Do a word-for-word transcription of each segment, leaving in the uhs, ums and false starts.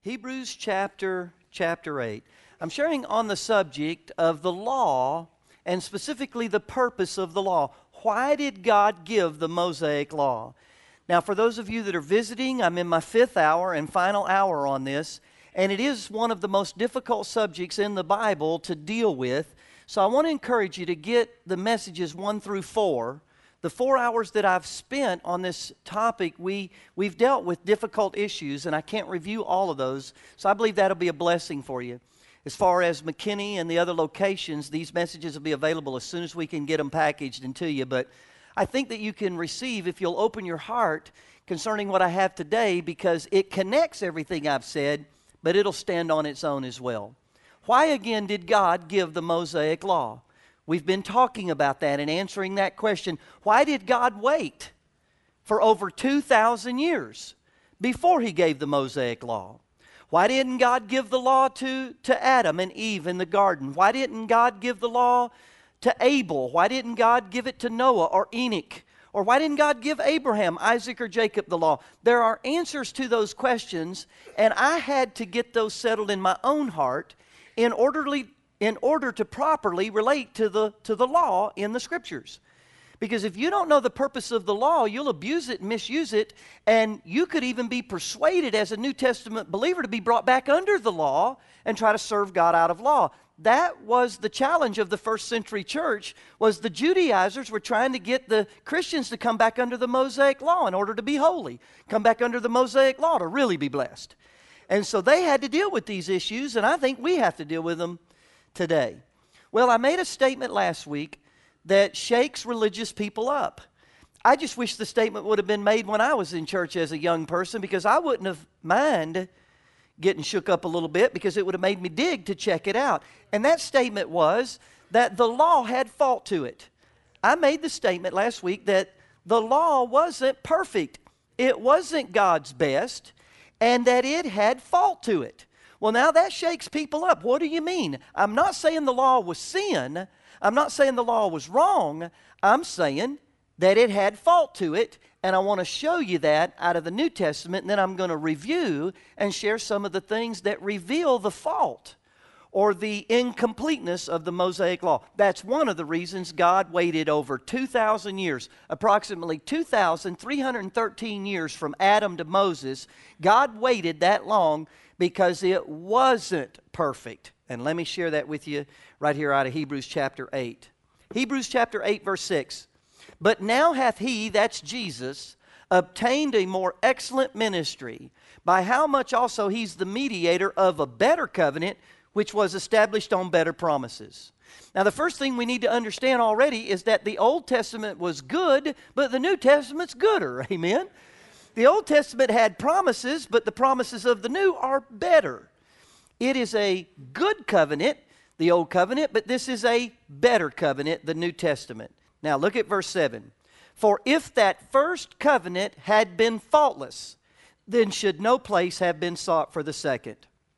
Hebrews chapter chapter eight. I'm sharing on the subject of the law and specifically the purpose of the law. Why did God give the Mosaic law? Now, for those of you that are visiting, I'm in my fifth hour and final hour on this, and it is one of the most difficult subjects in the Bible to deal with. So I want to encourage you to get the messages one through four. The four hours that I've spent on this topic, we, we've dealt with difficult issues, and I can't review all of those, so I believe that'll be a blessing for you. As far as McKinney and the other locations, these messages will be available as soon as we can get them packaged into you, but I think that you can receive if you'll open your heart concerning what I have today, because it connects everything I've said, but it'll stand on its own as well. Why again did God give the Mosaic law? We've been talking about that and answering that question. Why did God wait for over two thousand years before He gave the Mosaic law? Why didn't God give the law to, to Adam and Eve in the garden? Why didn't God give the law to Abel? Why didn't God give it to Noah or Enoch? Or why didn't God give Abraham, Isaac, or Jacob the law? There are answers to those questions, and I had to get those settled in my own heart in orderly in order to properly relate to the, to the law in the Scriptures. Because if you don't know the purpose of the law, you'll abuse it and misuse it, and you could even be persuaded as a New Testament believer to be brought back under the law and try to serve God out of law. That was the challenge of the first century church, was the Judaizers were trying to get the Christians to come back under the Mosaic law in order to be holy, come back under the Mosaic law to really be blessed. And so they had to deal with these issues, and I think we have to deal with them today. Well, I made a statement last week that shakes religious people up. I just wish the statement would have been made when I was in church as a young person, because I wouldn't have minded getting shook up a little bit, because it would have made me dig to check it out. And that statement was that the law had fault to it. I made the statement last week that the law wasn't perfect. It wasn't God's best, and that it had fault to it. Well, now that shakes people up. What do you mean? I'm not saying the law was sin. I'm not saying the law was wrong. I'm saying that it had fault to it, and I want to show you that out of the New Testament, and then I'm going to review and share some of the things that reveal the fault or the incompleteness of the Mosaic law. That's one of the reasons God waited over two thousand years, approximately two thousand three hundred thirteen years from Adam to Moses. God waited that long because it wasn't perfect. And let me share that with you right here out of Hebrews chapter eight. Hebrews chapter eight, verse six. But now hath he, that's Jesus, obtained a more excellent ministry, by how much also he's the mediator of a better covenant, which was established on better promises. Now, the first thing we need to understand already is that the Old Testament was good, but the New Testament's gooder. Amen? The Old Testament had promises, but the promises of the New are better. It is a good covenant, the Old Covenant, but this is a better covenant, the New Testament. Now, look at verse seven. For if that first covenant had been faultless, then should no place have been sought for the second.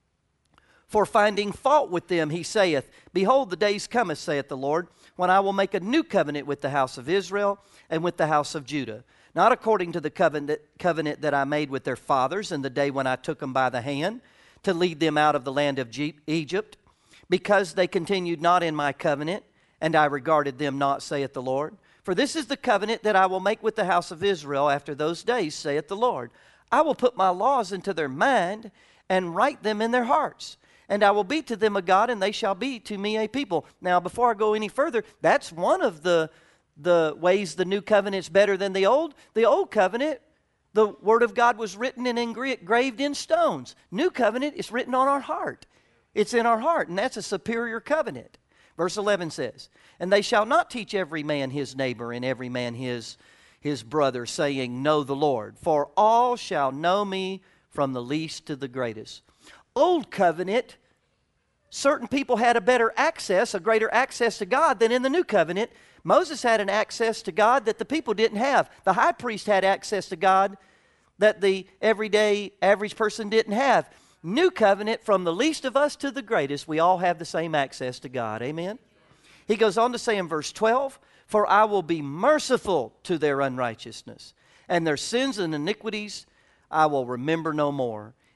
For finding fault with them, he saith, Behold, the days cometh, saith the Lord, when I will make a new covenant with the house of Israel and with the house of Judah, not according to the covenant, covenant that I made with their fathers in the day when I took them by the hand to lead them out of the land of Egypt, because they continued not in my covenant, and I regarded them not, saith the Lord. For this is the covenant that I will make with the house of Israel after those days, saith the Lord. I will put my laws into their mind and write them in their hearts. And I will be to them a God, and they shall be to me a people. Now, before I go any further, that's one of the, the ways the new covenant's better than the old. The old covenant, the Word of God was written and engraved in stones. New covenant is written on our heart. It's in our heart, and that's a superior covenant. Verse eleven says, And they shall not teach every man his neighbor and every man his, his brother, saying, Know the Lord. For all shall know me from the least to the greatest. Old covenant, certain people had a better access, a greater access to God than in the new covenant. Moses had an access to God that the people didn't have. The high priest had access to God that the everyday average person didn't have. New covenant, from the least of us to the greatest, we all have the same access to God. Amen? He goes on to say in verse twelve, For I will be merciful to their unrighteousness, and their sins and iniquities I will remember no more.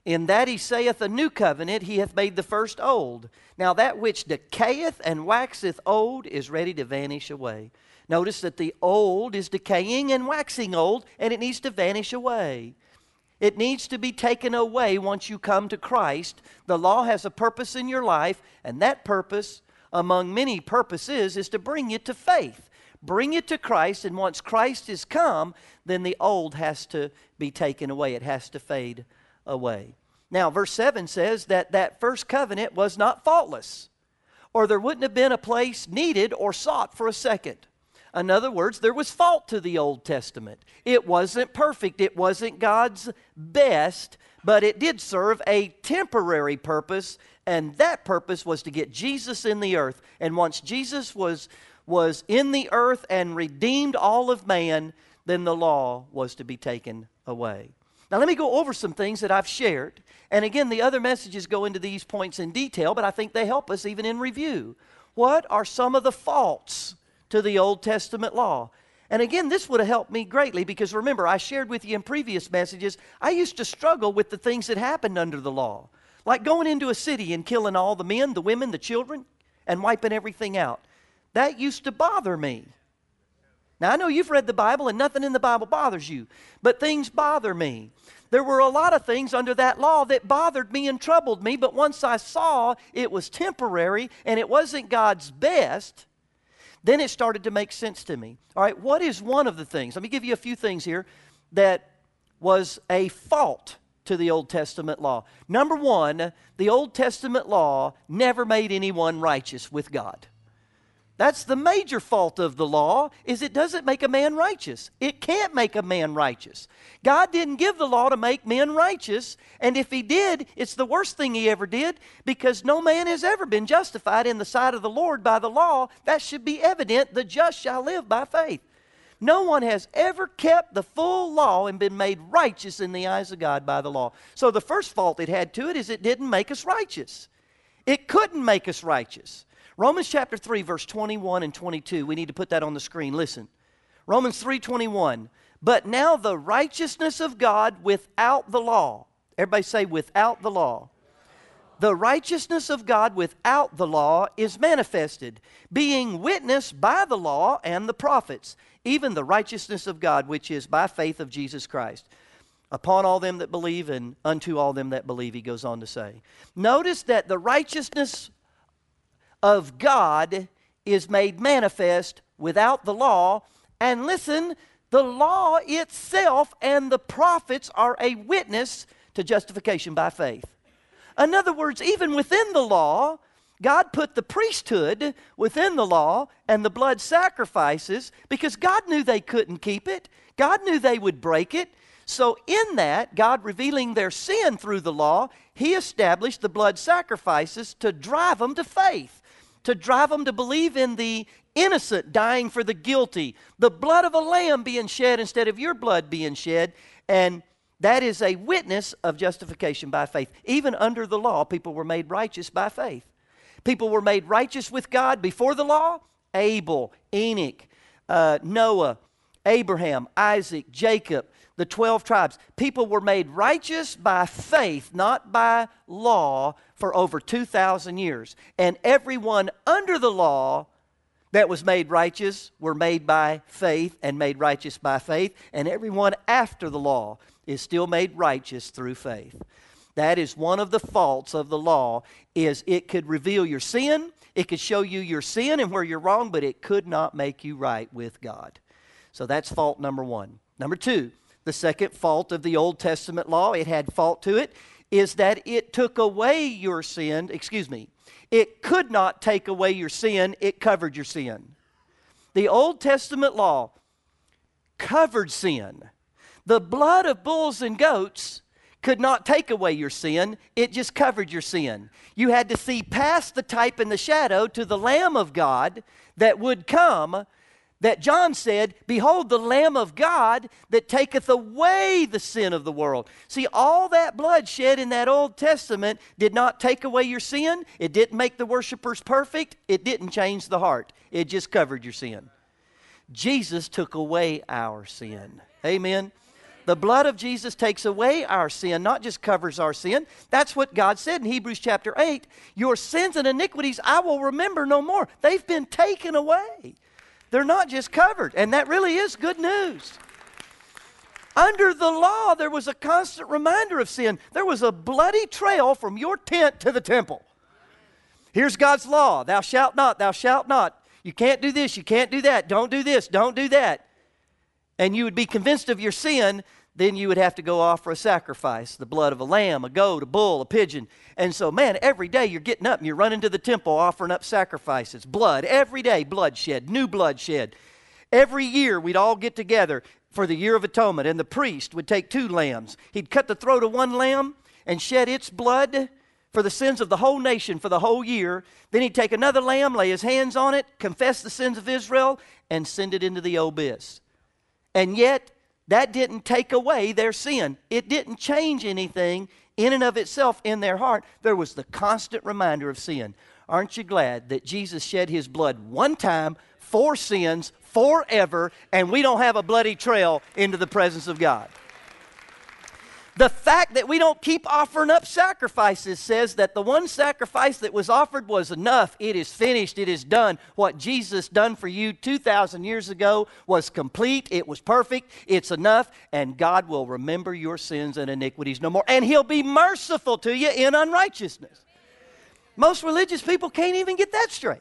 In that he saith, a new covenant he hath made the first old. Now that which decayeth and waxeth old is ready to vanish away. Notice that the old is decaying and waxing old, and it needs to vanish away. It needs to be taken away once you come to Christ. The law has a purpose in your life, and that purpose, among many purposes, is to bring you to faith. Bring you to Christ, and once Christ is come, then the old has to be taken away. It has to fade away. Now, verse seven says that that first covenant was not faultless, or there wouldn't have been a place needed or sought for a second. In other words, there was fault to the Old Testament. It wasn't perfect. It wasn't God's best, but it did serve a temporary purpose, and that purpose was to get Jesus in the earth. And once Jesus was, was in the earth and redeemed all of man, then the law was to be taken away. Now let me go over some things that I've shared. And again, the other messages go into these points in detail, but I think they help us even in review. What are some of the faults to the Old Testament law? And again, this would have helped me greatly, because remember, I shared with you in previous messages, I used to struggle with the things that happened under the law. Like going into a city and killing all the men, the women, the children, and wiping everything out. That used to bother me. Now, I know you've read the Bible and nothing in the Bible bothers you, but things bother me. There were a lot of things under that law that bothered me and troubled me, but once I saw it was temporary and it wasn't God's best, then it started to make sense to me. All right, what is one of the things? Let me give you a few things here that was a fault to the Old Testament law. Number one, the Old Testament law never made anyone righteous with God. That's the major fault of the law, is it doesn't make a man righteous. It can't make a man righteous. God didn't give the law to make men righteous, and if He did, it's the worst thing He ever did, because no man has ever been justified in the sight of the Lord by the law. That should be evident. The just shall live by faith. No one has ever kept the full law and been made righteous in the eyes of God by the law. So the first fault it had to it is it didn't make us righteous. It couldn't make us righteous. Romans chapter three, verse twenty-one and twenty-two. We need to put that on the screen. Listen. Romans three twenty-one. But now the righteousness of God without the law. Everybody say, without the law. The righteousness of God without the law is manifested, being witnessed by the law and the prophets, even the righteousness of God, which is by faith of Jesus Christ. Upon all them that believe and unto all them that believe, he goes on to say. Notice that the righteousness of God is made manifest without the law. And listen, the law itself and the prophets are a witness to justification by faith. In other words, even within the law, God put the priesthood within the law and the blood sacrifices because God knew they couldn't keep it. God knew they would break it. So in that, God revealing their sin through the law, He established the blood sacrifices to drive them to faith, to drive them to believe in the innocent dying for the guilty, the blood of a lamb being shed instead of your blood being shed, and that is a witness of justification by faith. Even under the law, people were made righteous by faith. People were made righteous with God before the law. Abel, Enoch, uh, Noah, Abraham, Isaac, Jacob, the twelve tribes. People were made righteous by faith, not by law, for over two thousand years. And everyone under the law that was made righteous were made by faith and made righteous by faith. And everyone after the law is still made righteous through faith. That is one of the faults of the law, is it could reveal your sin, it could show you your sin and where you're wrong, but it could not make you right with God. So that's fault number one. Number two, the second fault of the Old Testament law, it had fault to it, is that it took away your sin, excuse me, it could not take away your sin, it covered your sin. The Old Testament law covered sin. The blood of bulls and goats could not take away your sin. It just covered your sin. You had to see past the type and the shadow to the Lamb of God that would come, that John said, behold the Lamb of God that taketh away the sin of the world. See, all that blood shed in that Old Testament did not take away your sin. It didn't make the worshipers perfect. It didn't change the heart. It just covered your sin. Jesus took away our sin. Amen. The blood of Jesus takes away our sin, not just covers our sin. That's what God said in Hebrews chapter eight. Your sins and iniquities I will remember no more. They've been taken away. They're not just covered, and that really is good news. Under the law, there was a constant reminder of sin. There was a bloody trail from your tent to the temple. Here's God's law. Thou shalt not, thou shalt not. You can't do this, you can't do that. Don't do this, don't do that. And you would be convinced of your sin, then you would have to go offer a sacrifice, the blood of a lamb, a goat, a bull, a pigeon. And so, man, every day you're getting up and you're running to the temple offering up sacrifices. Blood, every day, bloodshed, new bloodshed. Every year we'd all get together for the Year of Atonement, and the priest would take two lambs. He'd cut the throat of one lamb and shed its blood for the sins of the whole nation for the whole year. Then he'd take another lamb, lay his hands on it, confess the sins of Israel, and send it into the abyss. And yet, that didn't take away their sin. It didn't change anything in and of itself in their heart. There was the constant reminder of sin. Aren't you glad that Jesus shed his blood one time for sins forever, and we don't have a bloody trail into the presence of God? The fact that we don't keep offering up sacrifices says that the one sacrifice that was offered was enough. It is finished. It is done. What Jesus done for you two thousand years ago was complete. It was perfect. It's enough. And God will remember your sins and iniquities no more. And he'll be merciful to you in unrighteousness. Most religious people can't even get that straight.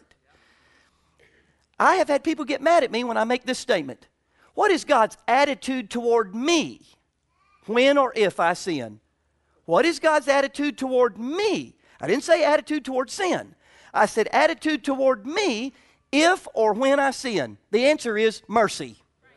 I have had people get mad at me when I make this statement. What is God's attitude toward me when or if I sin? What is God's attitude toward me? I didn't say attitude toward sin. I said attitude toward me if or when I sin. The answer is mercy,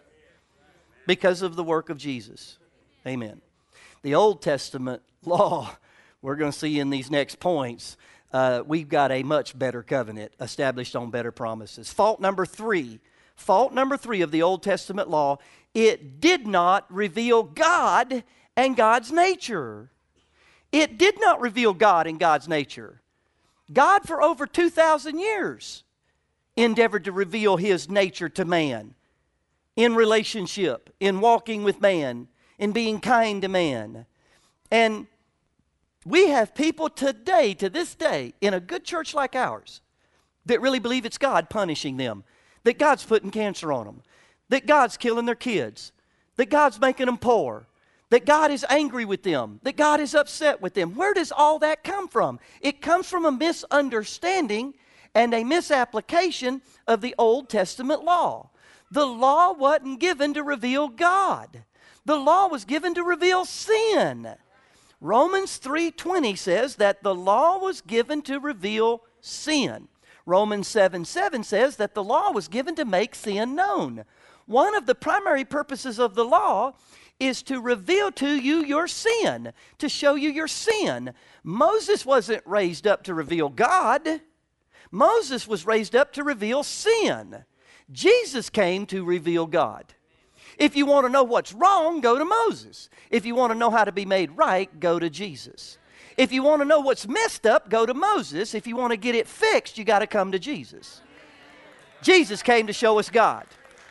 because of the work of Jesus. Amen. The Old Testament law, we're going to see in these next points, uh, we've got a much better covenant established on better promises. Fault number three, fault number three of the Old Testament law, it did not reveal God and God's nature. It did not reveal God and God's nature. God, for over two thousand years, endeavored to reveal his nature to man in relationship, in walking with man, in being kind to man. And we have people today, to this day, in a good church like ours, that really believe it's God punishing them, that God's putting cancer on them, that God's killing their kids, that God's making them poor, that God is angry with them, that God is upset with them. Where does all that come from? It comes from a misunderstanding and a misapplication of the Old Testament law. The law wasn't given to reveal God. The law was given to reveal sin. Romans three twenty says that the law was given to reveal sin. Romans seven seven says that the law was given to make sin known. One of the primary purposes of the law is to reveal to you your sin, to show you your sin. Moses wasn't raised up to reveal God. Moses was raised up to reveal sin. Jesus came to reveal God. If you want to know what's wrong, go to Moses. If you want to know how to be made right, go to Jesus. If you want to know what's messed up, go to Moses. If you want to get it fixed, you got to come to Jesus. Jesus came to show us God.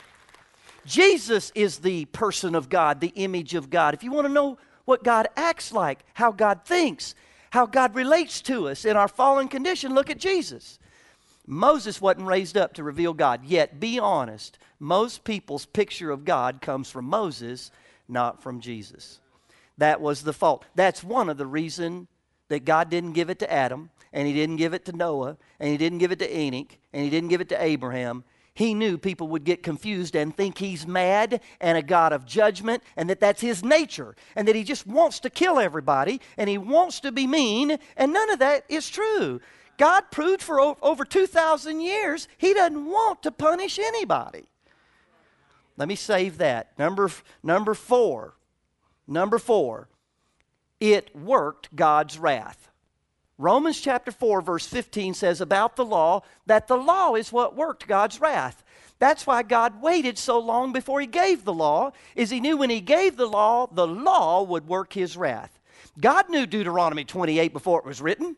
Jesus is the person of God, the image of God. If you want to know what God acts like, how God thinks, how God relates to us in our fallen condition, look at Jesus. Moses wasn't raised up to reveal God. Yet, be honest, most people's picture of God comes from Moses, not from Jesus. That was the fault. That's one of the reasons that God didn't give it to Adam, and he didn't give it to Noah, and he didn't give it to Enoch, and he didn't give it to Abraham. He knew people would get confused and think he's mad and a God of judgment, and that that's his nature, and that he just wants to kill everybody, and he wants to be mean, and none of that is true. God proved for over two thousand years he doesn't want to punish anybody. Let me save that. Number, number four. Number four. It worked God's wrath. Romans chapter four verse fifteen says about the law that the law is what worked God's wrath. That's why God waited so long before he gave the law, is he knew when he gave the law, the law would work his wrath. God knew Deuteronomy twenty-eight before it was written.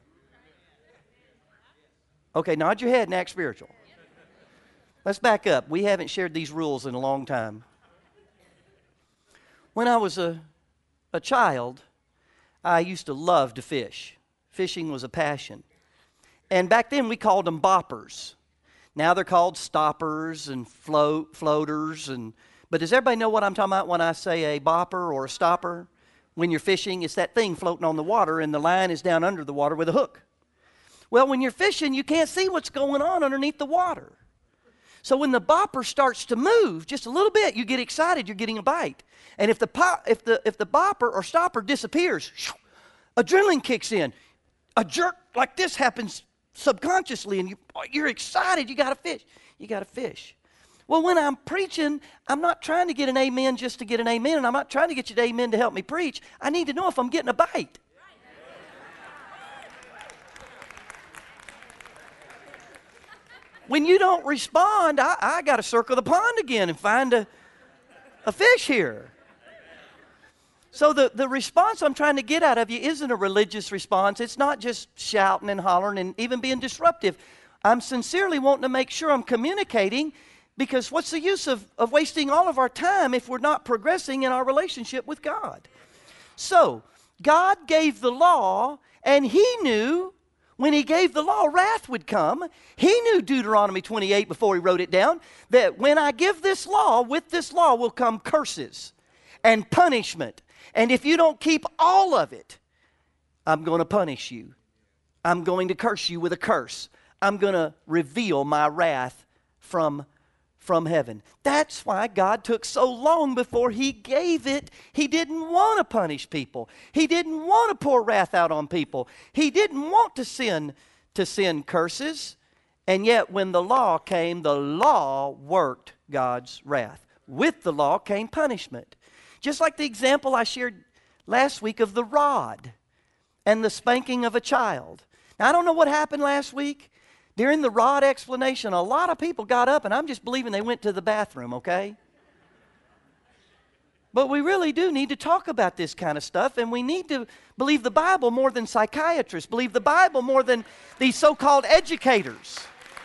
Okay, nod your head and act spiritual. Let's back up. We haven't shared these rules in a long time. When I was a, a child, I used to love to fish. Fishing was a passion. And back then we called them boppers. Now they're called stoppers and float, floaters. And, but does everybody know what I'm talking about when I say a bopper or a stopper? When you're fishing, it's that thing floating on the water and the line is down under the water with a hook. Well, when you're fishing, you can't see what's going on underneath the water. So when the bopper starts to move just a little bit, you get excited, you're getting a bite. And if the, pop, if the, if the bopper or stopper disappears, adrenaline kicks in. A jerk like this happens subconsciously, and you, you're excited, you got to fish. You got to fish. Well, when I'm preaching, I'm not trying to get an amen just to get an amen, and I'm not trying to get you to amen to help me preach. I need to know if I'm getting a bite. When you don't respond, I, I got to circle the pond again and find a, a fish here. So the, the response I'm trying to get out of you isn't a religious response. It's not just shouting and hollering and even being disruptive. I'm sincerely wanting to make sure I'm communicating, because what's the use of, of wasting all of our time if we're not progressing in our relationship with God? So God gave the law, and He knew when He gave the law, wrath would come. He knew Deuteronomy twenty-eight before He wrote it down, that when I give this law, with this law will come curses and punishment. And if you don't keep all of it, I'm going to punish you. I'm going to curse you with a curse. I'm going to reveal my wrath from, from heaven. That's why God took so long before He gave it. He didn't want to punish people. He didn't want to pour wrath out on people. He didn't want to send, to send curses. And yet when the law came, the law worked God's wrath. With the law came punishment. Just like the example I shared last week of the rod and the spanking of a child. Now, I don't know what happened last week. During the rod explanation, a lot of people got up, and I'm just believing they went to the bathroom, okay? But we really do need to talk about this kind of stuff, and we need to believe the Bible more than psychiatrists, believe the Bible more than these so-called educators.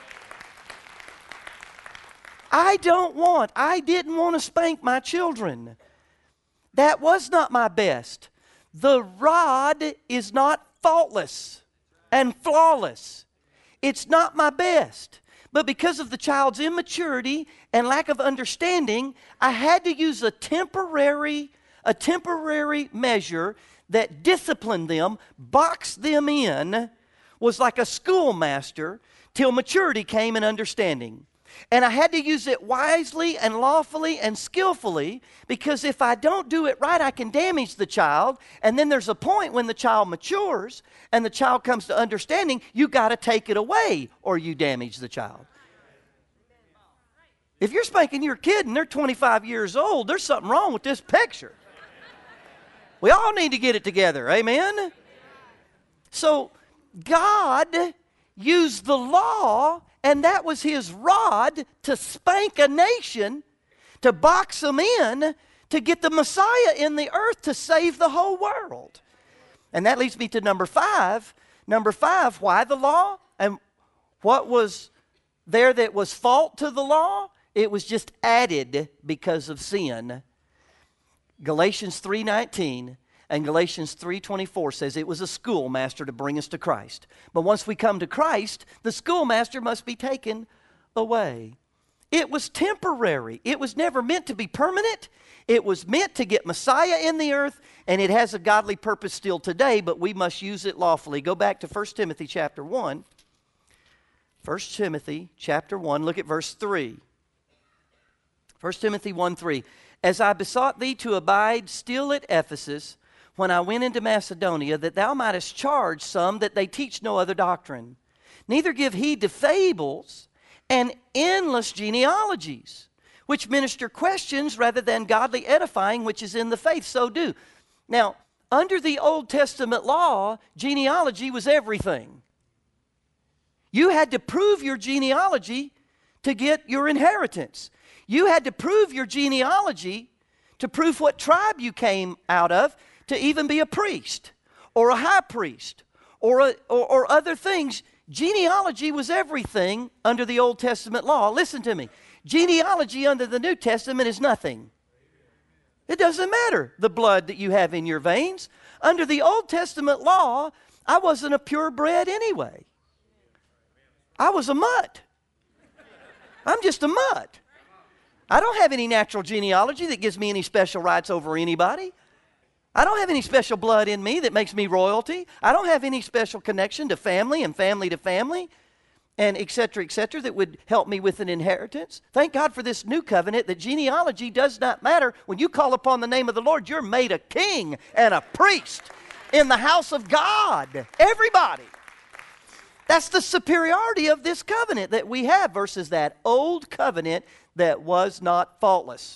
I don't want, I didn't want to spank my children. That was not my best. The rod is not faultless and flawless. It's not my best. But because of the child's immaturity and lack of understanding, I had to use a temporary, a temporary measure that disciplined them, boxed them in, was like a schoolmaster till maturity came and understanding. And I had to use it wisely and lawfully and skillfully, because if I don't do it right, I can damage the child. And then there's a point when the child matures and the child comes to understanding, you got to take it away or you damage the child. If you're spanking your kid and they're twenty-five years old, there's something wrong with this picture. We all need to get it together, amen? So God used the law, and that was His rod to spank a nation, to box them in, to get the Messiah in the earth to save the whole world. And that leads me to number five. Number five, why the law? And what was there that was fault to the law? It was just added because of sin. Galatians three nineteen and Galatians three twenty-four says it was a schoolmaster to bring us to Christ. But once we come to Christ, the schoolmaster must be taken away. It was temporary. It was never meant to be permanent. It was meant to get Messiah in the earth, and it has a godly purpose still today, but we must use it lawfully. Go back to First Timothy chapter one. First Timothy chapter one, look at verse three. First Timothy one three. As I besought thee to abide still at Ephesus, when I went into Macedonia, that thou mightest charge some that they teach no other doctrine. Neither give heed to fables and endless genealogies, which minister questions rather than godly edifying, which is in the faith, so do. Now, under the Old Testament law, genealogy was everything. You had to prove your genealogy to get your inheritance. You had to prove your genealogy to prove what tribe you came out of, to even be a priest or a high priest or, a, or, or other things. Genealogy was everything under the Old Testament law. Listen to me. Genealogy under the New Testament is nothing. It doesn't matter the blood that you have in your veins. Under the Old Testament law, I wasn't a purebred anyway. I was a mutt. I'm just a mutt. I don't have any natural genealogy that gives me any special rights over anybody. I don't have any special blood in me that makes me royalty. I don't have any special connection to family and family to family and et cetera, et cetera, that would help me with an inheritance. Thank God for this new covenant that genealogy does not matter. When you call upon the name of the Lord, you're made a king and a priest in the house of God. Everybody. That's the superiority of this covenant that we have versus that old covenant that was not faultless.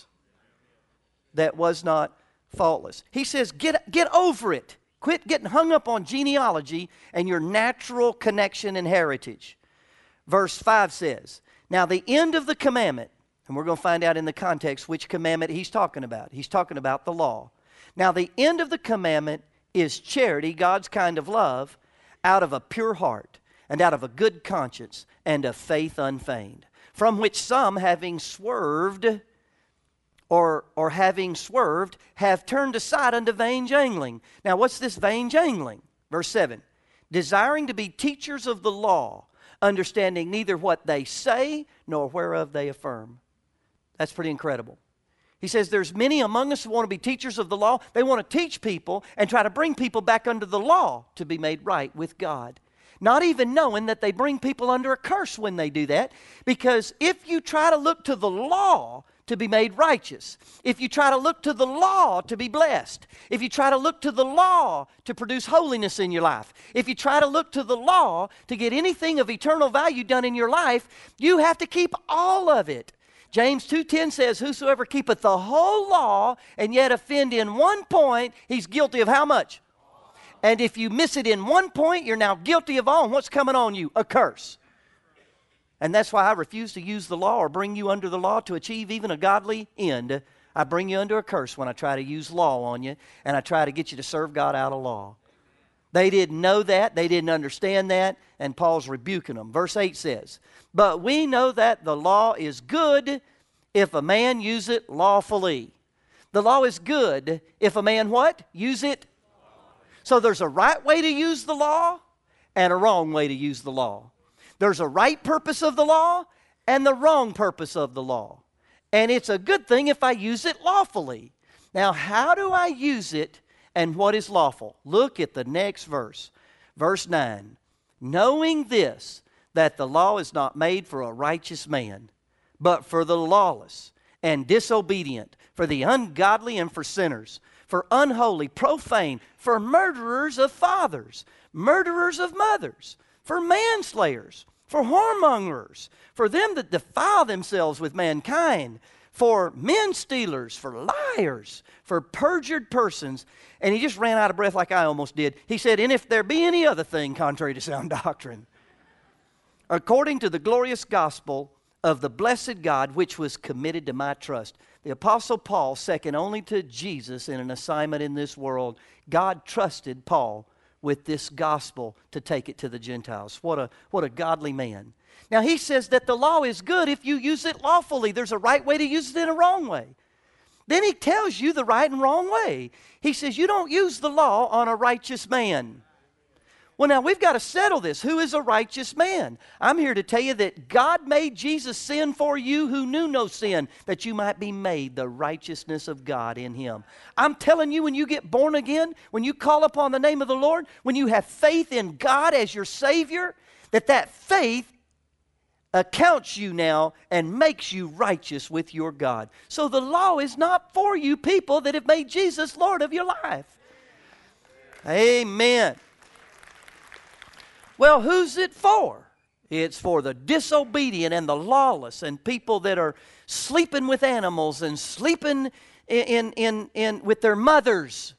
That was not faultless. He says, get, get over it. Quit getting hung up on genealogy and your natural connection and heritage. Verse five says, now the end of the commandment, and we're going to find out in the context which commandment he's talking about. He's talking about the law. Now the end of the commandment is charity, God's kind of love, out of a pure heart and out of a good conscience and a faith unfeigned, from which some, having swerved or, or having swerved, have turned aside unto vain jangling. Now what's this vain jangling? Verse seven, desiring to be teachers of the law, understanding neither what they say nor whereof they affirm. That's pretty incredible. He says there's many among us who want to be teachers of the law. They want to teach people and try to bring people back under the law to be made right with God. Not even knowing that they bring people under a curse when they do that. Because if you try to look to the law to be made righteous, if you try to look to the law to be blessed, if you try to look to the law to produce holiness in your life, if you try to look to the law to get anything of eternal value done in your life, you have to keep all of it. James two ten says, whosoever keepeth the whole law and yet offend in one point, he's guilty of how much? And if you miss it in one point, you're now guilty of all. And what's coming on you? A curse. And that's why I refuse to use the law or bring you under the law to achieve even a godly end. I bring you under a curse when I try to use law on you and I try to get you to serve God out of law. They didn't know that. They didn't understand that. And Paul's rebuking them. Verse eight says, but we know that the law is good if a man use it lawfully. The law is good if a man what? Use it. So there's a right way to use the law and a wrong way to use the law. There's a right purpose of the law and the wrong purpose of the law. And it's a good thing if I use it lawfully. Now, how do I use it and what is lawful? Look at the next verse. Verse nine. Knowing this, that the law is not made for a righteous man, but for the lawless and disobedient, for the ungodly and for sinners, for unholy, profane, for murderers of fathers, murderers of mothers, for manslayers, for whoremongers, for them that defile themselves with mankind, for men stealers, for liars, for perjured persons. And he just ran out of breath like I almost did. He said, and if there be any other thing contrary to sound doctrine, according to the glorious gospel of the blessed God, which was committed to my trust. The Apostle Paul, second only to Jesus in an assignment in this world, God trusted Paul with this gospel to take it to the Gentiles. What a, what a godly man. Now he says that the law is good if you use it lawfully. There's a right way to use it and a wrong way. Then he tells you the right and wrong way. He says you don't use the law on a righteous man. Well, now we've got to settle this. Who is a righteous man? I'm here to tell you that God made Jesus sin for you who knew no sin, that you might be made the righteousness of God in Him. I'm telling you, when you get born again, when you call upon the name of the Lord, when you have faith in God as your Savior, that that faith accounts you now and makes you righteous with your God. So the law is not for you people that have made Jesus Lord of your life. Amen. Well, who's it for? It's for the disobedient and the lawless and people that are sleeping with animals and sleeping in, in, in, in with their mothers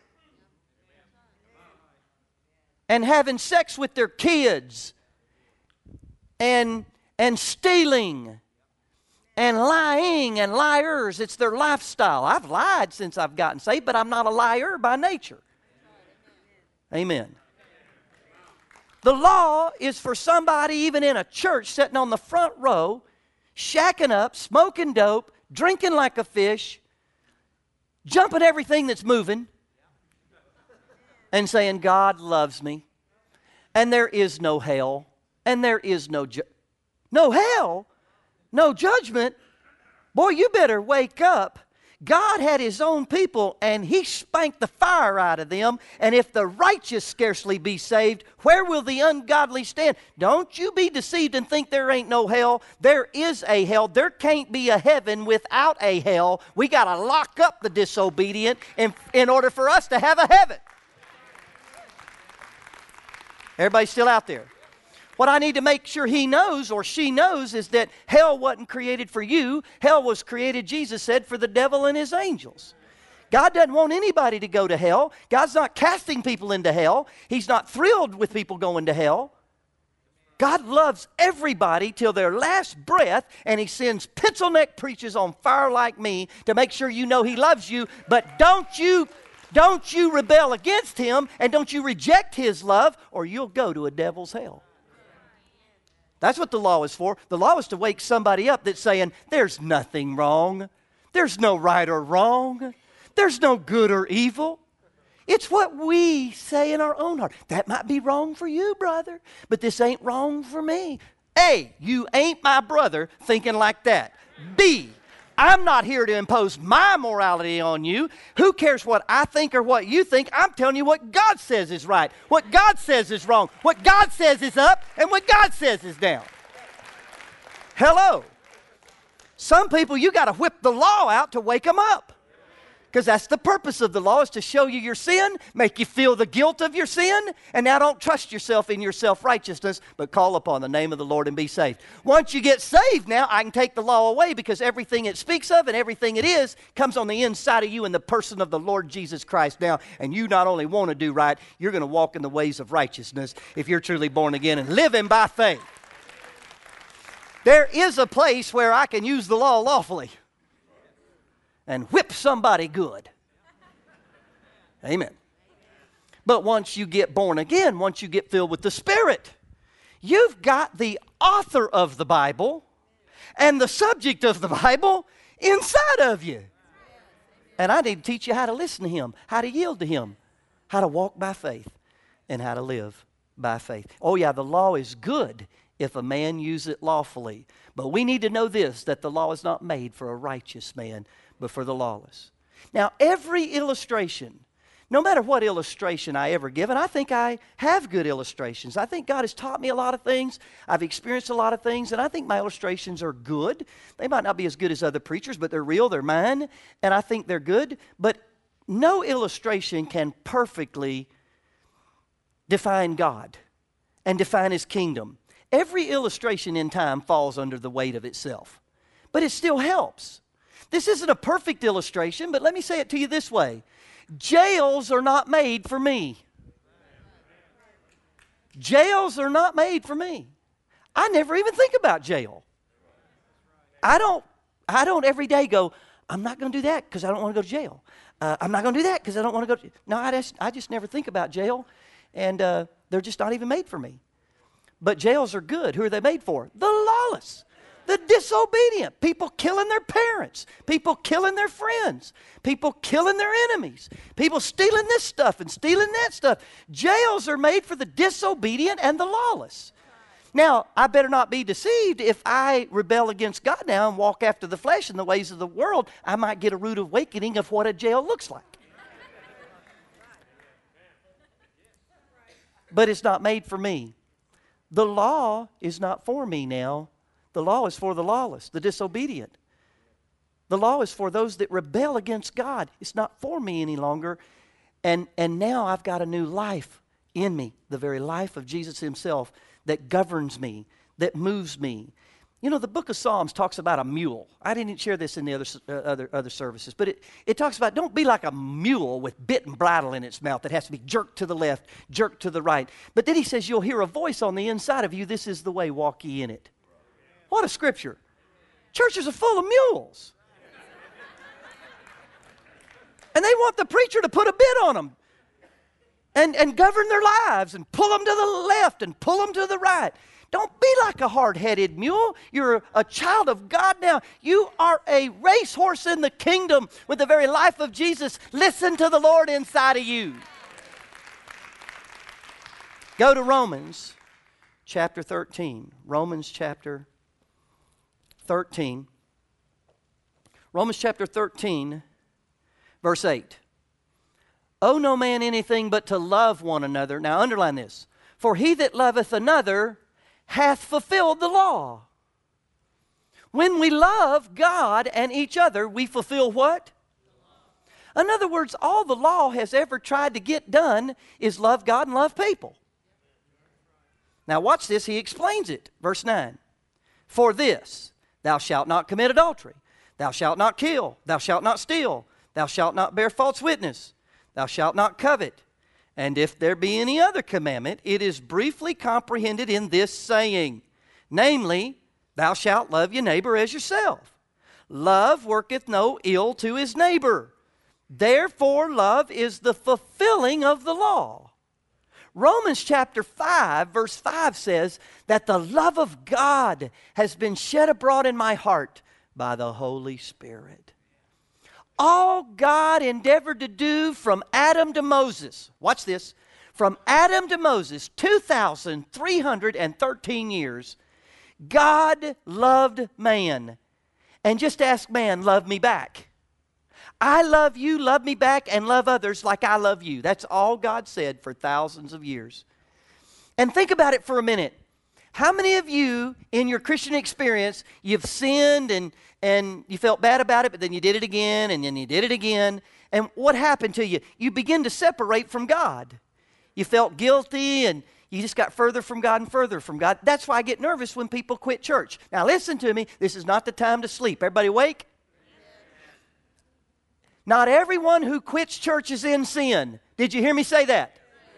and having sex with their kids and, and stealing and lying and liars. It's their lifestyle. I've lied since I've gotten saved, but I'm not a liar by nature. Amen. The law is for somebody even in a church sitting on the front row, shacking up, smoking dope, drinking like a fish, jumping everything that's moving and saying, God loves me, and there is no hell, and there is no ju- no hell, no judgment. Boy, you better wake up. God had His own people, and He spanked the fire out of them. And if the righteous scarcely be saved, where will the ungodly stand? Don't you be deceived and think there ain't no hell. There is a hell. There can't be a heaven without a hell. We got to lock up the disobedient in, in order for us to have a heaven. Everybody still out there? What I need to make sure he knows or she knows is that hell wasn't created for you. Hell was created, Jesus said, for the devil and his angels. God doesn't want anybody to go to hell. God's not casting people into hell. He's not thrilled with people going to hell. God loves everybody till their last breath, and He sends pencil-neck preachers on fire like me to make sure you know He loves you. But don't you, don't you rebel against Him, and don't you reject His love, or you'll go to a devil's hell. That's what the law is for. The law is to wake somebody up that's saying, there's nothing wrong. There's no right or wrong. There's no good or evil. It's what we say in our own heart. That might be wrong for you, brother, but this ain't wrong for me. A, you ain't my brother thinking like that. B, I'm not here to impose my morality on you. Who cares what I think or what you think? I'm telling you what God says is right, what God says is wrong, what God says is up, and what God says is down. Hello. Some people, you got to whip the law out to wake them up. Because that's the purpose of the law, is to show you your sin, make you feel the guilt of your sin, and now don't trust yourself in your self-righteousness, but call upon the name of the Lord and be saved. Once you get saved now, I can take the law away, because everything it speaks of and everything it is comes on the inside of you in the person of the Lord Jesus Christ now. And you not only want to do right, you're going to walk in the ways of righteousness if you're truly born again and living by faith. There is a place where I can use the law lawfully and whip somebody good. Amen. But once you get born again, once you get filled with the Spirit, you've got the author of the Bible and the subject of the Bible inside of you. And I need to teach you how to listen to Him, how to yield to Him, how to walk by faith, and how to live by faith. Oh yeah, the law is good if a man use it lawfully. But we need to know this, that the law is not made for a righteous man, but for the lawless. Now, every illustration, no matter what illustration I ever give, and I think I have good illustrations. I think God has taught me a lot of things. I've experienced a lot of things, and I think my illustrations are good. They might not be as good as other preachers, but they're real, they're mine, and I think they're good. But no illustration can perfectly define God and define His kingdom. Every illustration in time falls under the weight of itself, but it still helps. This isn't a perfect illustration, but let me say it to you this way. Jails are not made for me. Jails are not made for me. I never even think about jail. I don't, I don't every day go, I'm not going to do that because I don't want to go to jail. Uh, I'm not going to do that because I don't want to go to... No, I just, I just never think about jail, and uh, they're just not even made for me. But jails are good. Who are they made for? The lawless. The disobedient, people killing their parents, people killing their friends, people killing their enemies, people stealing this stuff and stealing that stuff. Jails are made for the disobedient and the lawless. Now, I better not be deceived. If I rebel against God now and walk after the flesh and the ways of the world, I might get a rude awakening of what a jail looks like. But it's not made for me. The law is not for me now. The law is for the lawless, the disobedient. The law is for those that rebel against God. It's not for me any longer. And, and now I've got a new life in me, the very life of Jesus Himself that governs me, that moves me. You know, the book of Psalms talks about a mule. I didn't share this in the other, uh, other, other services, but it, it talks about don't be like a mule with bit and bridle in its mouth that has to be jerked to the left, jerked to the right. But then he says you'll hear a voice on the inside of you, this is the way, walk ye in it. What a scripture. Churches are full of mules. And they want the preacher to put a bit on them. and, and govern their lives and pull them to the left and pull them to the right. Don't be like a hard-headed mule. You're a child of God now. You are a racehorse in the kingdom with the very life of Jesus. Listen to the Lord inside of you. Go to Romans chapter thirteen. Romans chapter thirteen. Romans chapter thirteen, verse eight. Owe no man anything but to love one another. Now underline this. For he that loveth another hath fulfilled the law. When we love God and each other, we fulfill what? In other words, all the law has ever tried to get done is love God and love people. Now watch this, he explains it. Verse nine. For this, thou shalt not commit adultery, thou shalt not kill, thou shalt not steal, thou shalt not bear false witness, thou shalt not covet. And if there be any other commandment, it is briefly comprehended in this saying, namely, thou shalt love your neighbor as yourself. Love worketh no ill to his neighbor. Therefore, love is the fulfilling of the law. Romans chapter five, verse five says that the love of God has been shed abroad in my heart by the Holy Spirit. All God endeavored to do from Adam to Moses, watch this, from Adam to Moses, two thousand three hundred thirteen years, God loved man. And just ask man, love me back. I love you, love me back, and love others like I love you. That's all God said for thousands of years. And think about it for a minute. How many of you in your Christian experience, you've sinned and, and you felt bad about it, but then you did it again, and then you did it again, and what happened to you? You begin to separate from God. You felt guilty, and you just got further from God and further from God. That's why I get nervous when people quit church. Now listen to me, this is not the time to sleep. Everybody awake? Not everyone who quits church is in sin. Did you hear me say that?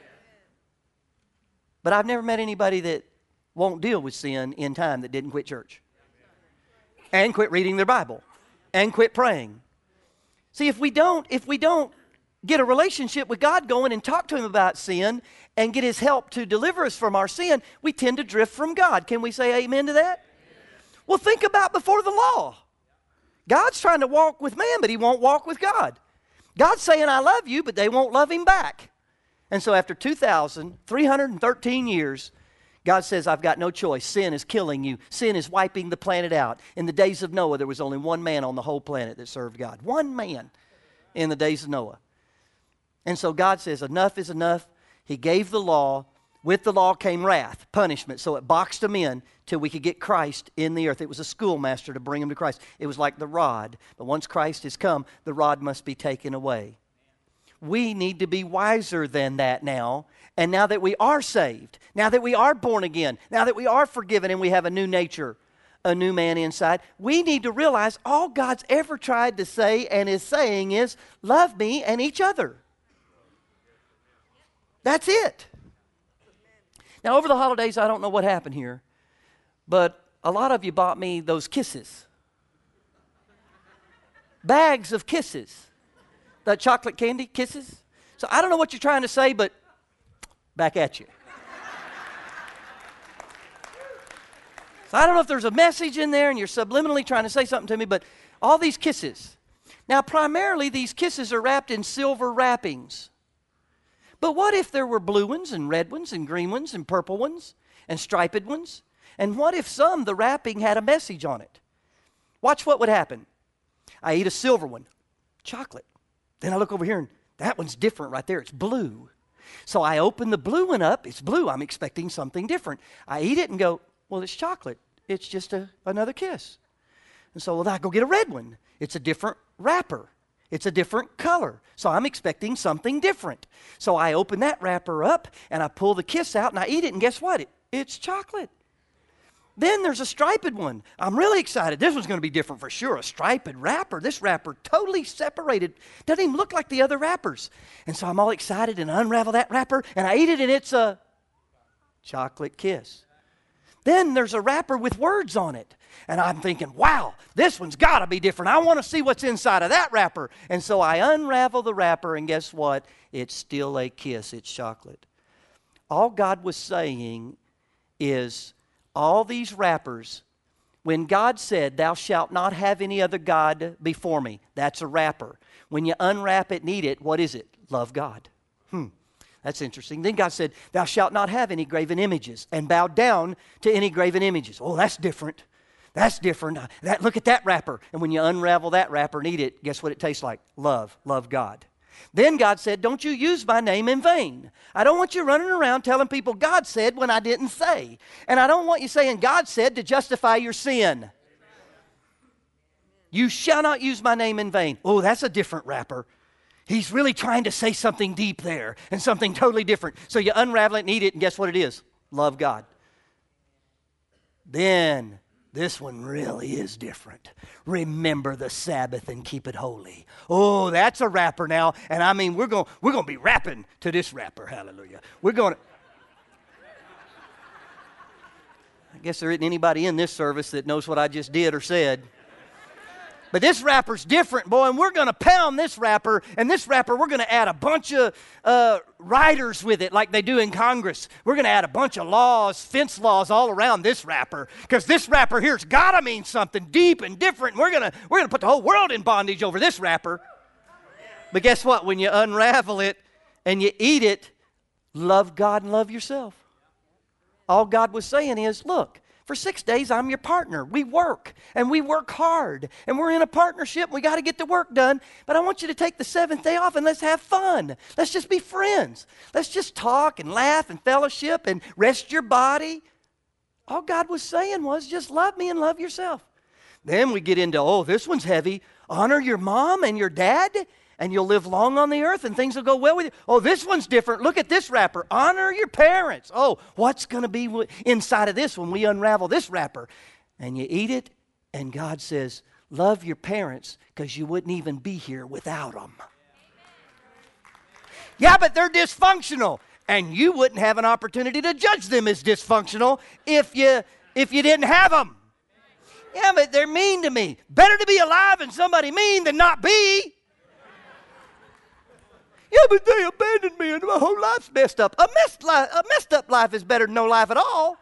But I've never met anybody that won't deal with sin in time that didn't quit church and quit reading their Bible and quit praying. See, if we don't, if we don't get a relationship with God going and talk to Him about sin and get His help to deliver us from our sin, we tend to drift from God. Can we say amen to that? Well, think about before the law. God's trying to walk with man, but He won't walk with God. God's saying, I love you, but they won't love Him back. And so after two thousand three hundred thirteen years, God says, I've got no choice. Sin is killing you. Sin is wiping the planet out. In the days of Noah, there was only one man on the whole planet that served God. One man in the days of Noah. And so God says, enough is enough. He gave the law. With the law came wrath, punishment. So it boxed them in till we could get Christ in the earth. It was a schoolmaster to bring them to Christ. It was like the rod. But once Christ has come, the rod must be taken away. We need to be wiser than that now. And now that we are saved, now that we are born again, now that we are forgiven and we have a new nature, a new man inside, we need to realize all God's ever tried to say and is saying is, love me and each other. That's it. Now, over the holidays, I don't know what happened here, but a lot of you bought me those kisses. Bags of kisses. The chocolate candy kisses. So I don't know what you're trying to say, but back at you. So I don't know if there's a message in there and you're subliminally trying to say something to me, but all these kisses. Now, primarily, these kisses are wrapped in silver wrappings. But what if there were blue ones and red ones and green ones and purple ones and striped ones? And what if some, the wrapping had a message on it? Watch what would happen. I eat a silver one, chocolate. Then I look over here and that one's different right there. It's blue. So I open the blue one up. It's blue. I'm expecting something different. I eat it and go, well, it's chocolate. It's just a, another kiss. And so well, I go get a red one. It's a different wrapper. It's a different color. So I'm expecting something different. So I open that wrapper up and I pull the kiss out and I eat it and guess what? It, it's chocolate. Then there's a striped one. I'm really excited. This one's going to be different for sure. A striped wrapper. This wrapper totally separated. Doesn't even look like the other wrappers. And so I'm all excited and I unravel that wrapper and I eat it and it's a chocolate kiss. Then there's a wrapper with words on it. And I'm thinking, wow, this one's got to be different. I want to see what's inside of that wrapper. And so I unravel the wrapper, and guess what? It's still a kiss. It's chocolate. All God was saying is all these wrappers, when God said, thou shalt not have any other God before me, that's a wrapper. When you unwrap it and eat it, what is it? Love God. Hmm. That's interesting. Then God said, thou shalt not have any graven images and bow down to any graven images. Oh, that's different. That's different. That, look at that wrapper. And when you unravel that wrapper and eat it, guess what it tastes like? Love. Love God. Then God said, don't you use my name in vain. I don't want you running around telling people God said when I didn't say. And I don't want you saying God said to justify your sin. You shall not use my name in vain. Oh, that's a different wrapper. He's really trying to say something deep there and something totally different. So you unravel it and eat it, and guess what it is? Love God. Then this one really is different. Remember the Sabbath and keep it holy. Oh, that's a wrapper now. And I mean, we're going we're going to be rapping to this wrapper. Hallelujah. We're going to I guess there isn't anybody in this service that knows what I just did or said. But this wrapper's different, boy, and we're going to pound this wrapper, and this wrapper, we're going to add a bunch of uh, riders with it like they do in Congress. We're going to add a bunch of laws, fence laws all around this wrapper, because this wrapper here's got to mean something deep and different. And we're going to we're going to put the whole world in bondage over this wrapper. But guess what? When you unravel it and you eat it, love God and love yourself. All God was saying is, look, for six days, I'm your partner. We work, and we work hard, and we're in a partnership, and we got to get the work done, but I want you to take the seventh day off, and let's have fun. Let's just be friends. Let's just talk and laugh and fellowship and rest your body. All God was saying was just love me and love yourself. Then we get into, oh, this one's heavy. Honor your mom and your dad, and you'll live long on the earth, and things will go well with you. Oh, this one's different. Look at this wrapper. Honor your parents. Oh, what's going to be inside of this when we unravel this wrapper? And you eat it, and God says, love your parents because you wouldn't even be here without them. Yeah, but they're dysfunctional, and you wouldn't have an opportunity to judge them as dysfunctional if you, if you didn't have them. Yeah, but they're mean to me. Better to be alive and somebody mean than not be. Yeah, but they abandoned me and my whole life's messed up. A messed, life, a messed up life is better than no life at all.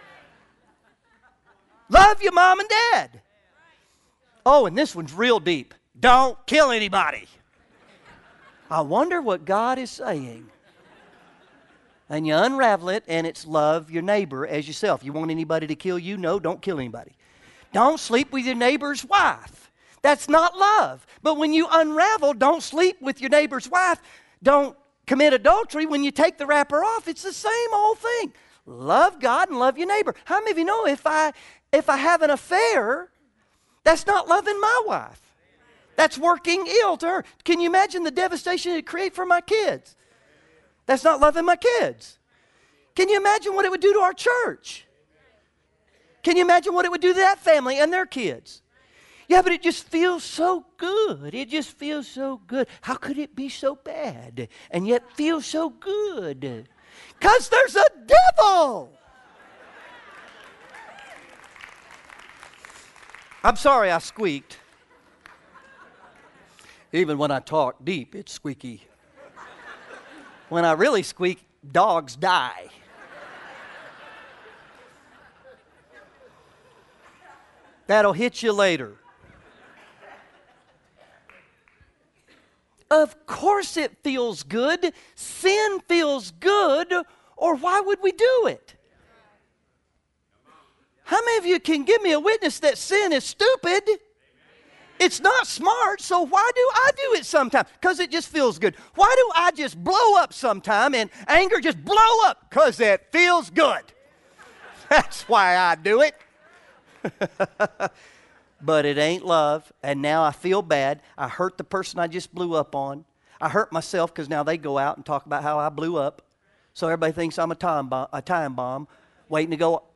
Love your mom and dad. Oh, and this one's real deep. Don't kill anybody. I wonder what God is saying. And you unravel it, and it's love your neighbor as yourself. You want anybody to kill you? No, don't kill anybody. Don't sleep with your neighbor's wife. That's not love. But when you unravel, don't sleep with your neighbor's wife. Don't commit adultery. When you take the wrapper off, it's the same old thing. Love God and love your neighbor. How many of you know if I if I have an affair, that's not loving my wife? That's working ill to her. Can you imagine the devastation it'd create for my kids? That's not loving my kids. Can you imagine what it would do to our church? Can you imagine what it would do to that family and their kids? Yeah, but it just feels so good. It just feels so good. How could it be so bad and yet feel so good? Because there's a devil. I'm sorry I squeaked. Even when I talk deep, it's squeaky. When I really squeak, dogs die. That'll hit you later. Of course it feels good. Sin feels good, or why would we do it? How many of you can give me a witness that sin is stupid? It's not smart, so why do I do it sometimes? Because it just feels good. Why do I just blow up sometime and anger just blow up? Because it feels good. That's why I do it. But it ain't love, and now I feel bad. I hurt the person I just blew up on. I hurt myself because now they go out and talk about how I blew up. So everybody thinks I'm a time bomb, a time bomb waiting to go.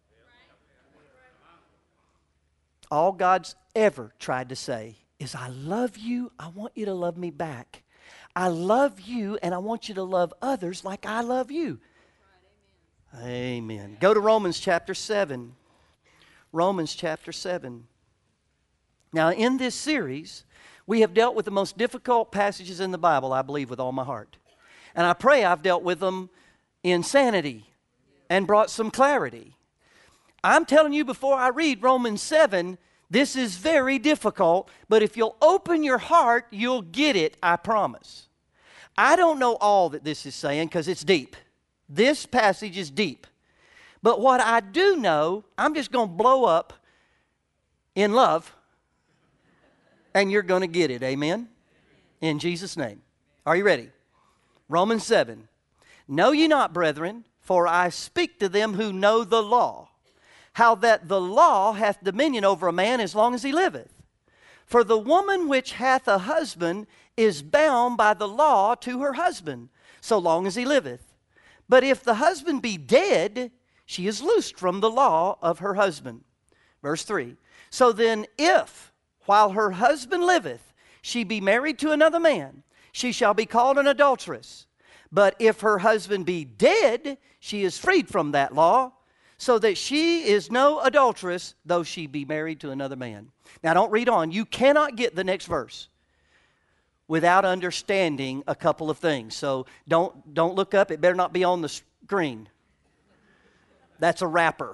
All God's ever tried to say is, I love you, I want you to love me back. I love you, and I want you to love others like I love you. Amen. Amen. Go to Romans chapter seven. Romans chapter seven. Now, in this series, we have dealt with the most difficult passages in the Bible, I believe, with all my heart. And I pray I've dealt with them in sanity and brought some clarity. I'm telling you before I read Romans seven, this is very difficult, but if you'll open your heart, you'll get it, I promise. I don't know all that this is saying because it's deep. This passage is deep. But what I do know, I'm just going to blow up in love, and you're going to get it, amen? In Jesus' name. Are you ready? Romans seven. Know ye not, brethren, for I speak to them who know the law, how that the law hath dominion over a man as long as he liveth. For the woman which hath a husband is bound by the law to her husband, so long as he liveth. But if the husband be dead, she is loosed from the law of her husband. Verse three. So then if, while her husband liveth, she be married to another man, she shall be called an adulteress. But if her husband be dead, she is freed from that law, so that she is no adulteress, though she be married to another man. Now don't read on. You cannot get the next verse without understanding a couple of things. So don't, don't look up. It better not be on the screen. That's a wrapper.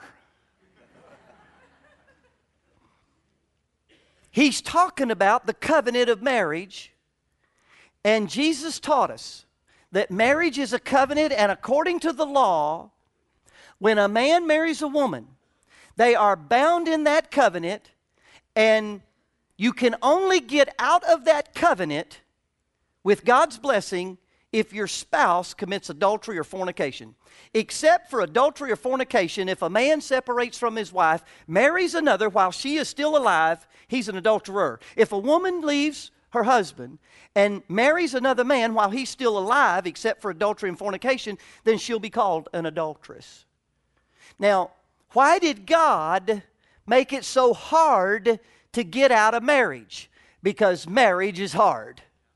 He's talking about the covenant of marriage, and Jesus taught us that marriage is a covenant, and according to the law, when a man marries a woman, they are bound in that covenant, and you can only get out of that covenant with God's blessing if your spouse commits adultery or fornication. Except for adultery or fornication, if a man separates from his wife, marries another while she is still alive, he's an adulterer. If a woman leaves her husband and marries another man while he's still alive, except for adultery and fornication, then she'll be called an adulteress. Now, why did God make it so hard to get out of marriage? Because marriage is hard.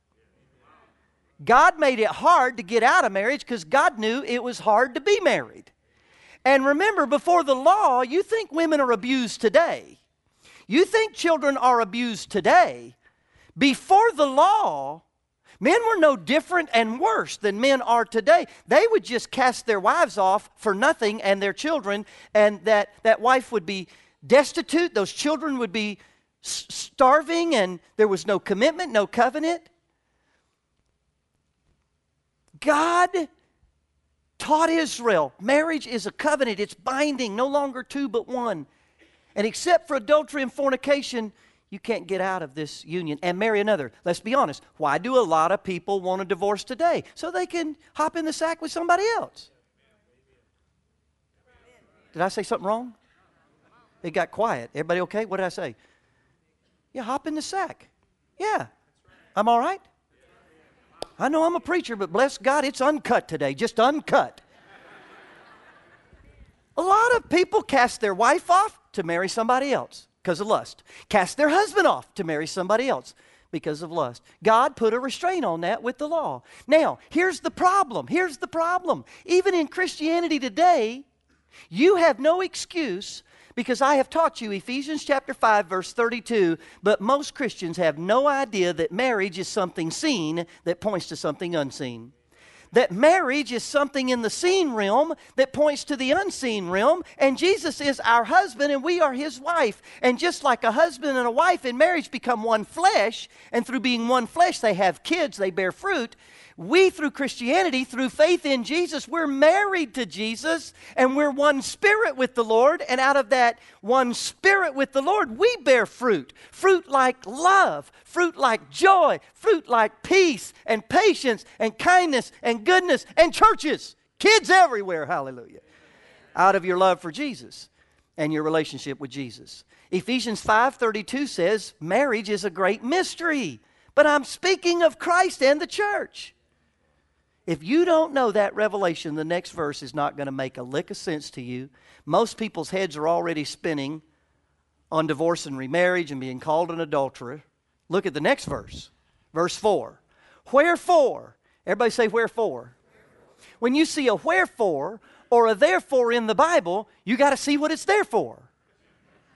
God made it hard to get out of marriage because God knew it was hard to be married. And remember, before the law, you think women are abused today. You think children are abused today. Before the law, men were no different and worse than men are today. They would just cast their wives off for nothing and their children, and that, that wife would be destitute. Those children would be s- starving, and there was no commitment, no covenant. God taught Israel, marriage is a covenant. It's binding, no longer two but one. And except for adultery and fornication, you can't get out of this union and marry another. Let's be honest. Why do a lot of people want a divorce today? So they can hop in the sack with somebody else. Did I say something wrong? It got quiet. Everybody okay? What did I say? Yeah, hop in the sack. Yeah. I'm all right? I know I'm a preacher, but bless God, it's uncut today. Just uncut. A lot of people cast their wife off to marry somebody else because of lust. Cast their husband off to marry somebody else because of lust. God put a restraint on that with the law. Now, here's the problem. Here's the problem. Even in Christianity today, you have no excuse, because I have taught you Ephesians chapter five, verse thirty-two, but most Christians have no idea that marriage is something seen that points to something unseen. That marriage is something in the seen realm that points to the unseen realm, and Jesus is our husband and we are His wife. And just like a husband and a wife in marriage become one flesh, and through being one flesh they have kids, they bear fruit, we through Christianity, through faith in Jesus, we're married to Jesus, and we're one spirit with the Lord, and out of that one spirit with the Lord, we bear fruit. Fruit like love, fruit like joy, fruit like peace and patience and kindness and goodness and churches. Kids everywhere, hallelujah. Out of your love for Jesus and your relationship with Jesus. Ephesians five thirty-two says, marriage is a great mystery, but I'm speaking of Christ and the church. If you don't know that revelation, the next verse is not going to make a lick of sense to you. Most people's heads are already spinning on divorce and remarriage and being called an adulterer. Look at the next verse, verse four. Wherefore, everybody say wherefore. When you see a wherefore or a therefore in the Bible, you got to see what it's there for.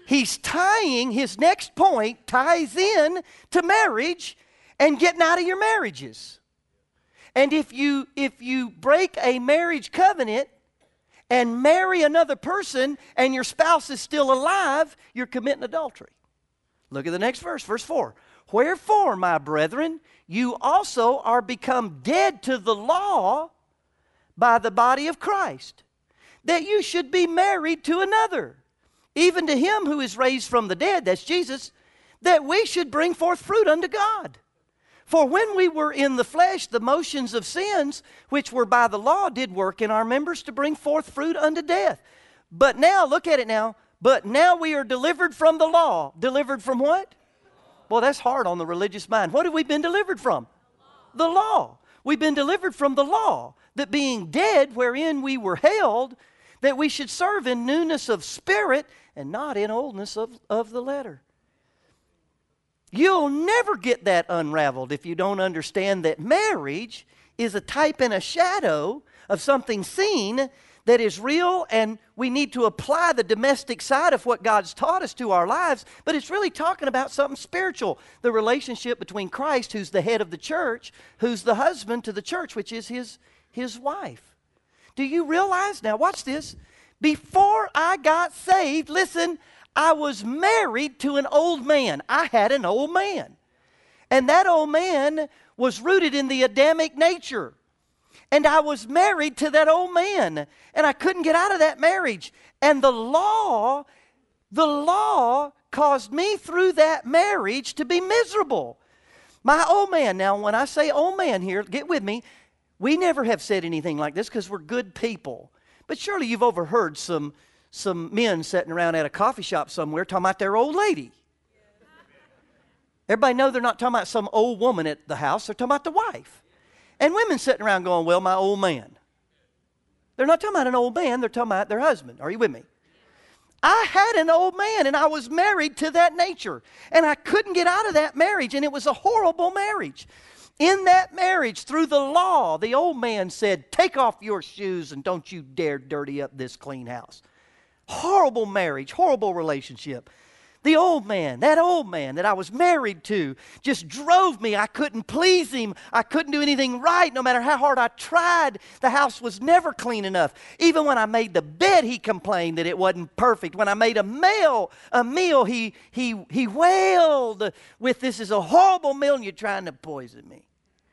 he's tying, his next point ties in to marriage and getting out of your marriages. And if you, if you break a marriage covenant and marry another person and your spouse is still alive, you're committing adultery. Look at the next verse, verse four. Wherefore, my brethren, you also are become dead to the law by the body of Christ, that you should be married to another, even to him who is raised from the dead, that's Jesus, that we should bring forth fruit unto God. For when we were in the flesh, the motions of sins, which were by the law, did work in our members to bring forth fruit unto death. But now, look at it now, but now we are delivered from the law. Delivered from what? Well, that's hard on the religious mind. What have we been delivered from? The law. We've been delivered from the law, that being dead wherein we were held, that we should serve in newness of spirit and not in oldness of, of the letter. You'll never get that unraveled if you don't understand that marriage is a type and a shadow of something seen that is real, and we need to apply the domestic side of what God's taught us to our lives, but it's really talking about something spiritual. The relationship between Christ, who's the head of the church, who's the husband to the church, which is his, his wife. Do you realize, now watch this, before I got saved, listen, I was married to an old man. I had an old man. And that old man was rooted in the Adamic nature. And I was married to that old man. And I couldn't get out of that marriage. And the law, the law caused me through that marriage to be miserable. My old man, now when I say old man here, get with me, we never have said anything like this because we're good people. But surely you've overheard some, some men sitting around at a coffee shop somewhere talking about their old lady. Everybody know they're not talking about some old woman at the house. They're talking about the wife. And women sitting around going, well, my old man. They're not talking about an old man. They're talking about their husband. Are you with me? I had an old man, and I was married to that nature. And I couldn't get out of that marriage, and it was a horrible marriage. In that marriage, through the law, the old man said, take off your shoes and don't you dare dirty up this clean house. Horrible marriage, horrible relationship. The old man, that old man that I was married to, just drove me. I couldn't please him. I couldn't do anything right no matter how hard I tried. The house was never clean enough. Even when I made the bed, he complained that it wasn't perfect. When I made a meal, a meal, he, he, he wailed with, this is a horrible meal and you're trying to poison me.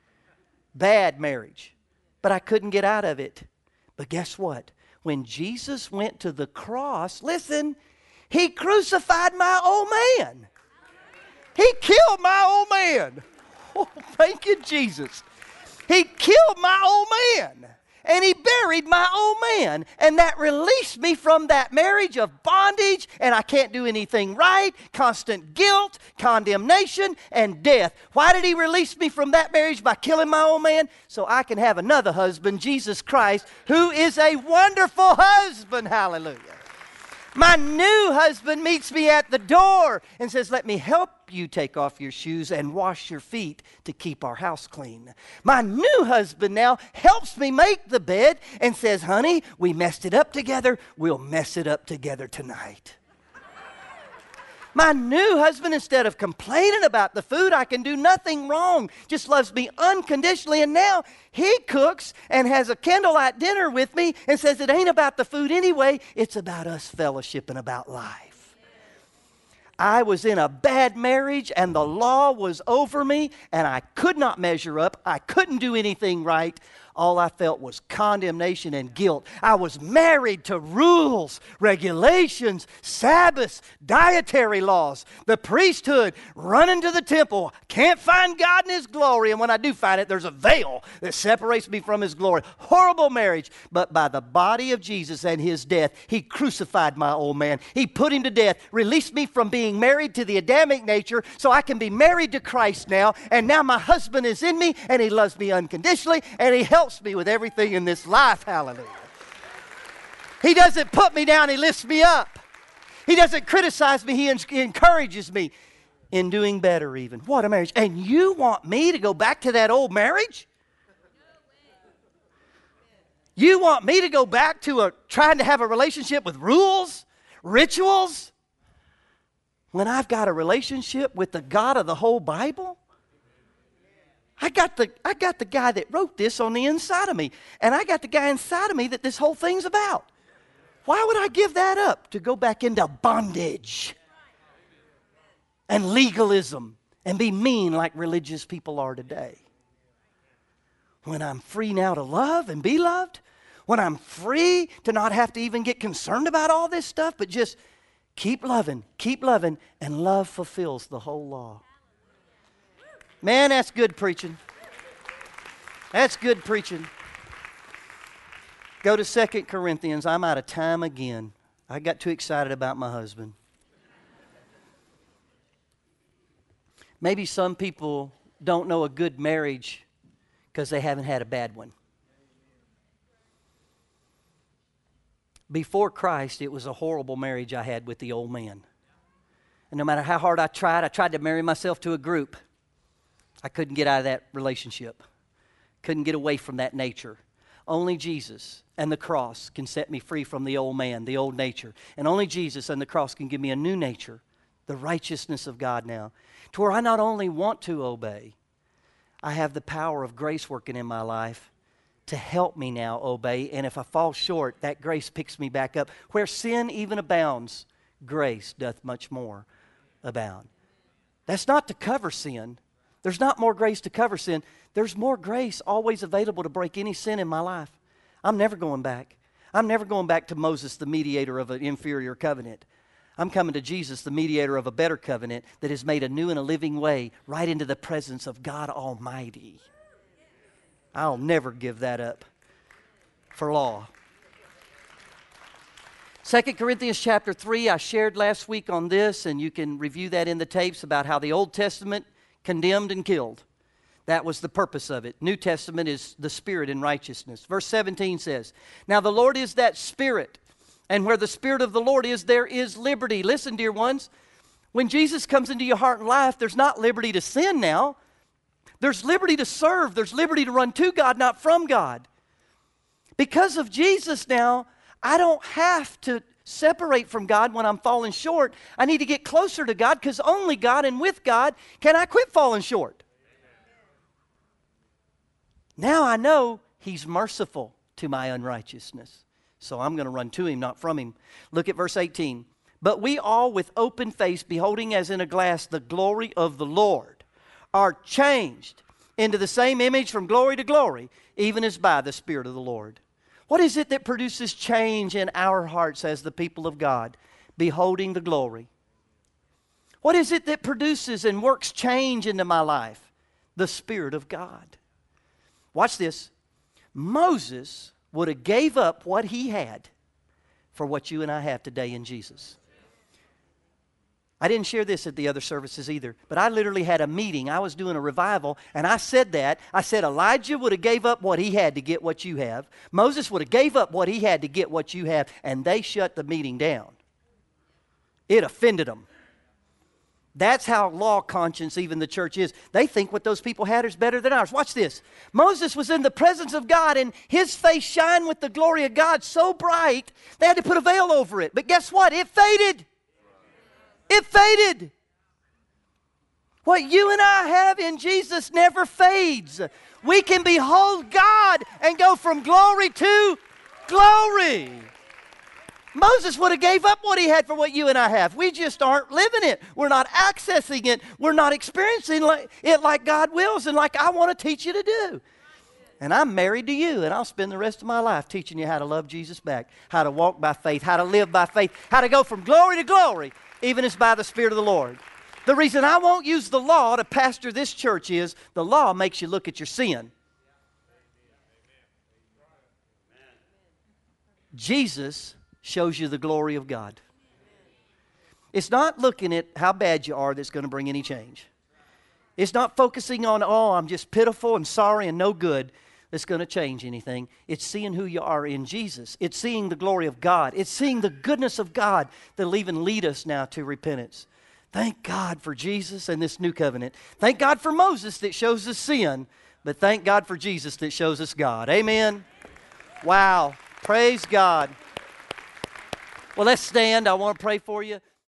Bad marriage. But I couldn't get out of it. But guess what? When Jesus went to the cross, listen, He crucified my old man. He killed my old man. Oh, thank you, Jesus. He killed my old man. And He buried my old man. And that released me from that marriage of bondage. And I can't do anything right. Constant guilt, condemnation, and death. Why did He release me from that marriage by killing my old man? So I can have another husband, Jesus Christ, who is a wonderful husband. Hallelujah. My new husband meets me at the door and says, let me help you take off your shoes and wash your feet to keep our house clean. My new husband now helps me make the bed and says, honey, we messed it up together. We'll mess it up together tonight. My new husband, instead of complaining about the food, I can do nothing wrong, just loves me unconditionally. And now he cooks and has a candlelight dinner with me and says it ain't about the food anyway. It's about us fellowshipping about life. I was in a bad marriage and the law was over me and I could not measure up. I couldn't do anything right. All I felt was condemnation and guilt. I was married to rules, regulations, Sabbaths, dietary laws, the priesthood, running to the temple. Can't find God in His glory. And when I do find it, there's a veil that separates me from His glory. Horrible marriage. But by the body of Jesus and His death, He crucified my old man. He put him to death, released me from being married to the Adamic nature so I can be married to Christ now. And now my husband is in me and he loves me unconditionally and he helps me with everything in this life. Hallelujah. He doesn't put me down, He lifts me up. He doesn't criticize me, He encourages me in doing better even. What a marriage. And you want me to go back to that old marriage? You want me to go back to a, trying to have a relationship with rules, rituals? when I've got a relationship with the God of the whole Bible? I got the, I got the guy that wrote this on the inside of me. And I got the guy inside of me that this whole thing's about. Why would I give that up to go back into bondage and legalism and be mean like religious people are today? When I'm free now to love and be loved, when I'm free to not have to even get concerned about all this stuff, but just keep loving, keep loving, and love fulfills the whole law. Man, that's good preaching. That's good preaching. Go to Second Corinthians. I'm out of time again. I got too excited about my husband. Maybe some people don't know a good marriage because they haven't had a bad one. Before Christ, it was a horrible marriage I had with the old man. And no matter how hard I tried, I tried to marry myself to a group. I couldn't get out of that relationship. Couldn't get away from that nature. Only Jesus and the cross can set me free from the old man, the old nature. And only Jesus and the cross can give me a new nature, the righteousness of God now, to where I not only want to obey, I have the power of grace working in my life to help me now obey. And if I fall short, that grace picks me back up. Where sin even abounds, grace doth much more abound. That's not to cover sin. There's not more grace to cover sin. There's more grace always available to break any sin in my life. I'm never going back. I'm never going back to Moses, the mediator of an inferior covenant. I'm coming to Jesus, the mediator of a better covenant that has made a new and a living way right into the presence of God Almighty. I'll never give that up for law. Second Corinthians chapter three, I shared last week on this, and you can review that in the tapes about how the Old Testament condemned and killed. That was the purpose of it. New Testament is the Spirit in righteousness. Verse seventeen says, "Now the Lord is that Spirit, and where the Spirit of the Lord is, there is liberty." Listen, dear ones, when Jesus comes into your heart and life, there's not liberty to sin now. There's liberty to serve. There's liberty to run to God, not from God. Because of Jesus now, I don't have to separate from God when I'm falling short. I need to get closer to God, because only God and with God can I quit falling short. Now I know He's merciful to my unrighteousness. So I'm going to run to Him, not from Him. Look at verse eighteen. "But we all with open face, beholding as in a glass the glory of the Lord, are changed into the same image from glory to glory, even as by the Spirit of the Lord." What is it that produces change in our hearts as the people of God? Beholding the glory. What is it that produces and works change into my life? The Spirit of God. Watch this. Moses would have gave up what he had for what you and I have today in Jesus. I didn't share this at the other services either, but I literally had a meeting. I was doing a revival, and I said that. I said Elijah would have gave up what he had to get what you have. Moses would have gave up what he had to get what you have, and they shut the meeting down. It offended them. That's how law conscious even the church is. They think what those people had is better than ours. Watch this. Moses was in the presence of God, and his face shined with the glory of God so bright, they had to put a veil over it. But guess what? It faded. It faded. What you and I have in Jesus never fades. We can behold God and go from glory to glory. Moses would have gave up what he had for what you and I have. We just aren't living it. We're not accessing it. We're not experiencing it like God wills and like I want to teach you to do. And I'm married to you, and I'll spend the rest of my life teaching you how to love Jesus back, how to walk by faith, how to live by faith, how to go from glory to glory, even as by the Spirit of the Lord. The reason I won't use the law to pastor this church is the law makes you look at your sin. Jesus shows you the glory of God. It's not looking at how bad you are that's going to bring any change. It's not focusing on, oh, I'm just pitiful and sorry and no good, that's going to change anything. It's seeing who you are in Jesus. It's seeing the glory of God. It's seeing the goodness of God that'll even lead us now to repentance. Thank God for Jesus and this new covenant. Thank God for Moses that shows us sin, but thank God for Jesus that shows us God. Amen? Wow. Praise God. Well, let's stand. I want to pray for you.